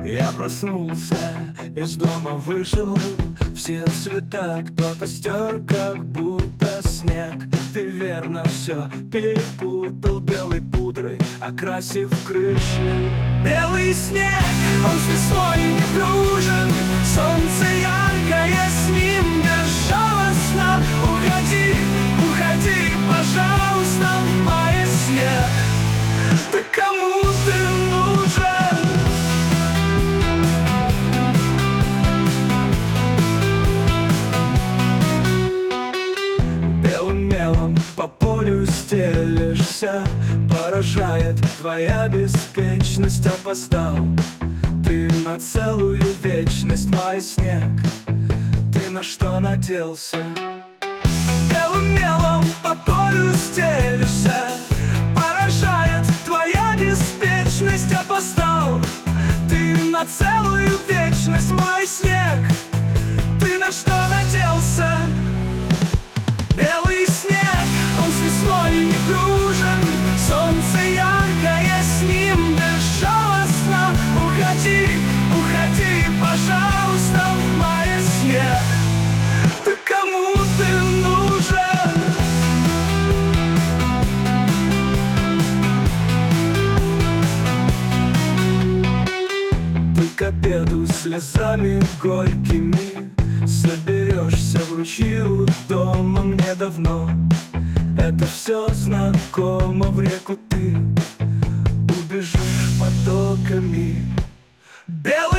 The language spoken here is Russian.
Я проснулся, из дома вышел, все цвета кто-то стер, как будто снег. Ты верно все перепутал белой пудрой, окрасив крыши. Белый снег, он с весной не дружен, солнце яркое, с ним безжалостно. Уходи, уходи, пожалуйста, в мае снег. Ты кому ты нужен? Белым мелом по полю стелишься, поражает твоя беспечность. Опоздал ты на целую вечность, мой снег. Ты на что наделся? Белым мелом по полю стелишься, поражает твоя беспечность. Опоздал ты на целую вечность, мой снег. Ты на что наделся? Белый снег, он с весной не дружен, солнце яркое, с ним безжалостно. Уходи, уходи, пожалуйста, в мае снег. Ты кому ты нужен? Ты к обеду слезами горькими соберешься в ручьи у дома. Мне давно это все знакомо. В реку ты убежишь потоками. Белый